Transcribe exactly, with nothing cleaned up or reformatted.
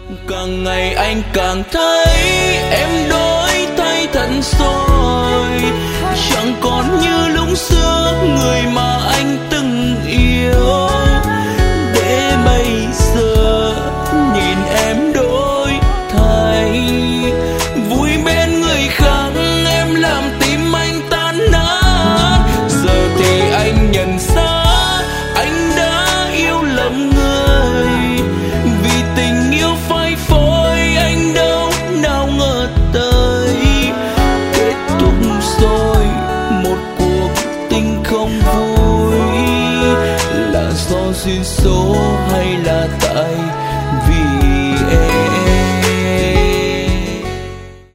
Càng ngày anh càng thấy em đổi thay thật rồi, chẳng còn như lúc xưa người mà anh